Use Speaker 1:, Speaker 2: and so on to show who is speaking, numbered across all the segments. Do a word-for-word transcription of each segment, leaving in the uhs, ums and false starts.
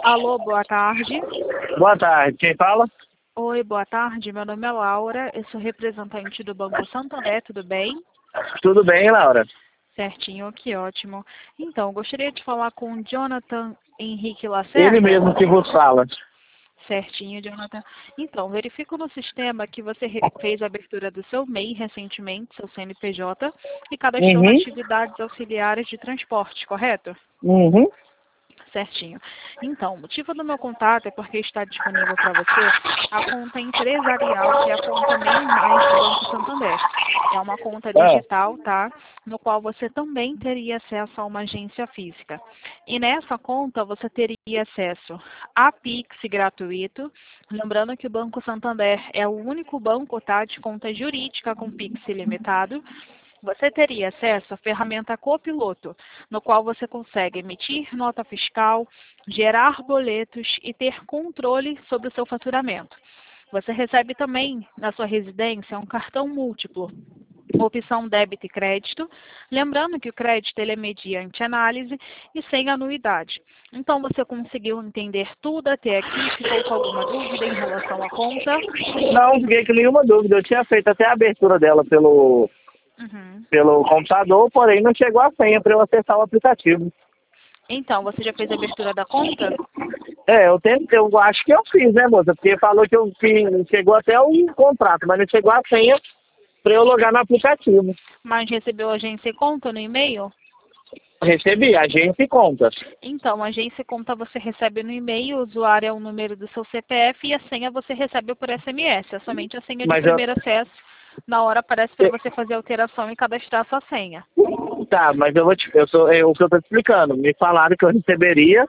Speaker 1: Alô, boa tarde.
Speaker 2: Boa tarde, quem fala?
Speaker 1: Oi, boa tarde. Meu nome é Laura, eu sou representante do Banco Santander, tudo bem?
Speaker 2: Tudo bem, Laura?
Speaker 1: Certinho, que ótimo. Então, gostaria de falar com o Jonathan Henrique Lacerda.
Speaker 2: Ele mesmo que vos fala.
Speaker 1: Certinho, Jonathan. Então, verifico no sistema que você re- fez a abertura do seu M E I recentemente, seu C N P J, e cadastrou
Speaker 2: Uhum,
Speaker 1: nas atividades auxiliares de transporte, correto?
Speaker 2: uhum.
Speaker 1: Certinho. Então, o motivo do meu contato é porque está disponível para você a conta empresarial, que é a conta MEI Mais do Banco Santander. É uma conta
Speaker 2: Ah,
Speaker 1: digital, tá? No qual você também teria acesso a uma agência física. E nessa conta você teria acesso a Pix gratuito. Lembrando que o Banco Santander é o único banco, tá, de conta jurídica com Pix ilimitado. Você teria acesso à ferramenta Copiloto, no qual você consegue emitir nota fiscal, gerar boletos e ter controle sobre o seu faturamento. Você recebe também na sua residência um cartão múltiplo, opção débito e crédito, lembrando que o crédito ele é mediante análise e sem anuidade. Então você conseguiu entender tudo até aqui? Ficou com alguma dúvida em relação à conta?
Speaker 2: não fiquei com nenhuma dúvida. Eu tinha feito até a abertura dela pelo,
Speaker 1: Uhum.
Speaker 2: pelo computador, porém não chegou a senha para eu acessar o aplicativo.
Speaker 1: Então, você já fez a abertura da conta?
Speaker 2: É, eu tentei, eu acho que eu fiz, né, moça? Porque falou que eu fiz, chegou até o contrato, mas não chegou a senha para eu logar no aplicativo.
Speaker 1: Mas recebeu agência e conta no e-mail?
Speaker 2: Recebi, agência e conta.
Speaker 1: Então, agência e conta você recebe no e-mail, o usuário é o número do seu C P F e a senha você recebe por S M S. É somente a senha de
Speaker 2: Mas eu,
Speaker 1: primeiro acesso. Na hora aparece para você fazer a alteração e cadastrar a sua senha.
Speaker 2: Tá, mas eu vou te, eu sou, é o que eu tô te explicando. Me falaram que eu receberia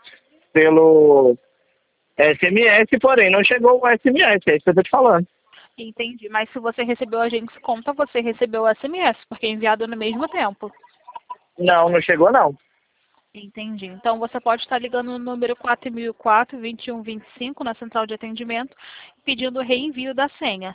Speaker 2: pelo S M S, porém não chegou o S M S, é isso que eu tô te falando.
Speaker 1: Entendi. Mas se você recebeu a agência e conta, você recebeu o S M S, porque é enviado no mesmo tempo.
Speaker 2: Não, não chegou não.
Speaker 1: Entendi. Então você pode estar ligando no número quatro mil e quatro, vinte e um vinte e cinco na central de atendimento, pedindo o reenvio da senha.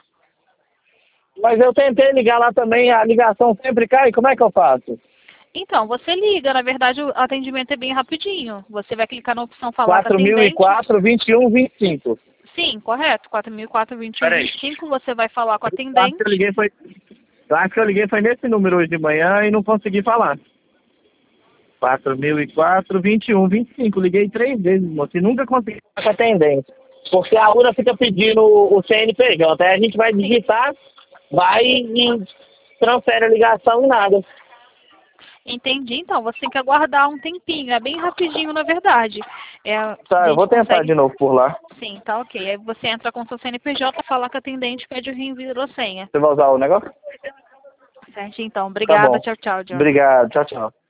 Speaker 2: Mas eu tentei ligar lá também, a ligação sempre cai, como é que eu faço?
Speaker 1: Então, você liga, na verdade o atendimento é bem rapidinho. Você vai clicar na opção falar com a
Speaker 2: quatro mil e
Speaker 1: atendente.
Speaker 2: quatro, vinte e um, vinte e cinco.
Speaker 1: Sim, correto. quatro mil e quatro, vinte e um,
Speaker 2: Peraí.
Speaker 1: vinte e cinco, você vai falar com a
Speaker 2: Eu acho que eu
Speaker 1: atendente.
Speaker 2: liguei foi, eu acho que eu liguei foi nesse número hoje de manhã e não consegui falar. quatro mil e quatro, vinte e um, vinte e cinco. Liguei três vezes, moço, e nunca consegui falar com a atendente. Porque a URA fica pedindo o C N P J, aí a gente vai
Speaker 1: Sim.
Speaker 2: digitar, vai e transfere a ligação e nada.
Speaker 1: Entendi. Então, você tem que aguardar um tempinho. É bem rapidinho, na verdade. É, a
Speaker 2: Tá, eu
Speaker 1: gente
Speaker 2: vou tentar
Speaker 1: consegue.
Speaker 2: de novo por lá.
Speaker 1: Sim, tá ok. Aí você entra com seu C N P J, fala com a atendente, pede o reenvio da senha.
Speaker 2: Você vai usar o negócio?
Speaker 1: Certo, então.
Speaker 2: Tá
Speaker 1: Obrigada.
Speaker 2: bom.
Speaker 1: Tchau, tchau, Jonathan.
Speaker 2: Obrigado. Tchau, tchau.